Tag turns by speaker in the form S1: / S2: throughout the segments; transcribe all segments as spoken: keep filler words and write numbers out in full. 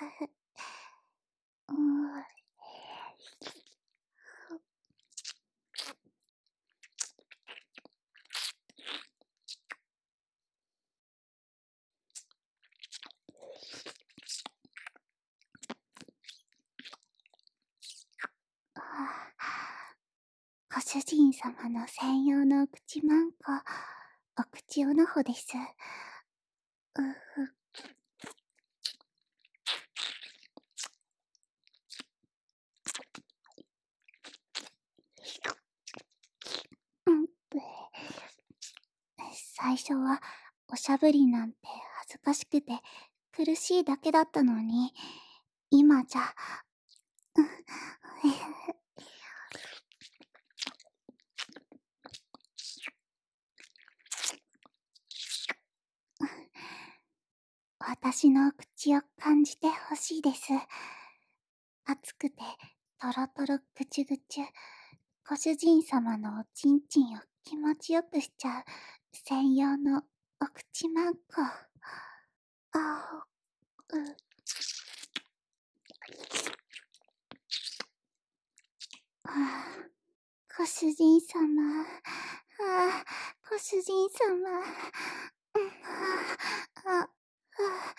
S1: うん。ご主人様の専用のお口まんこ、お口おのほです。うふ。うん、最初はおしゃぶりなんて恥ずかしくて苦しいだけだったのに、今じゃ、うん、私の口を感じてほしいです。熱くてトロトロぐちゅぐちゅ、ご主人様のおちんちんを気持ちよくしちゃう専用のお口まんこ。あう、はあ、ご主人様、ああ、ご主人様、うん、ああ、ああ、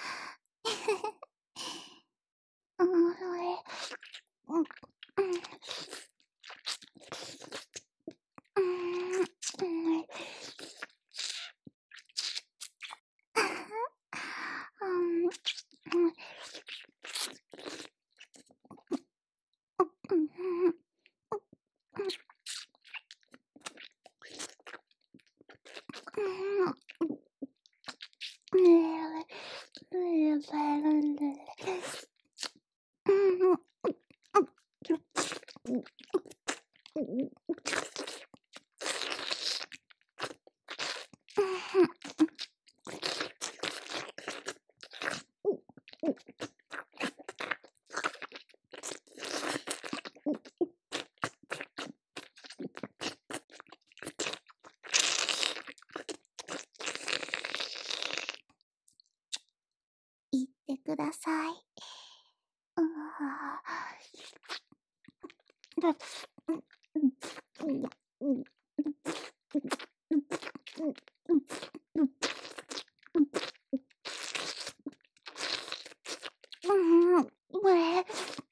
S1: うん、それ、うん、うん、うん、うん、うん、うん、うん、うん、言ってください。うわうん、これ、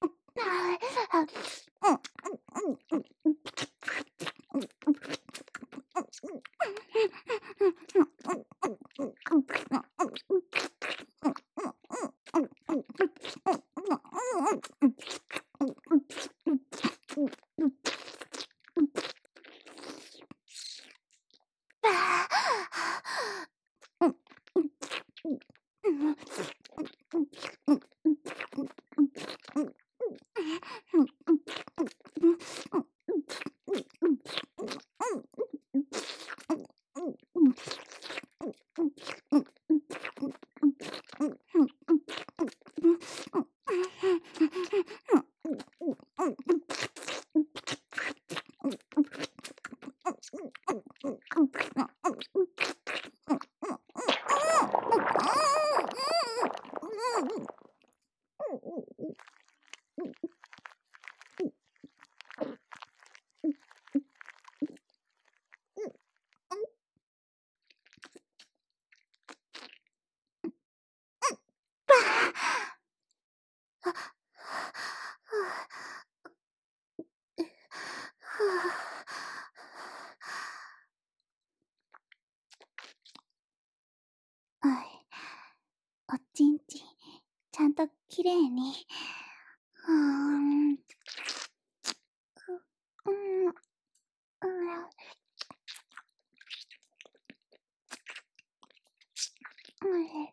S1: はい。おちんちん、ちゃんときれいに。うーん。う、うん、うん、うん。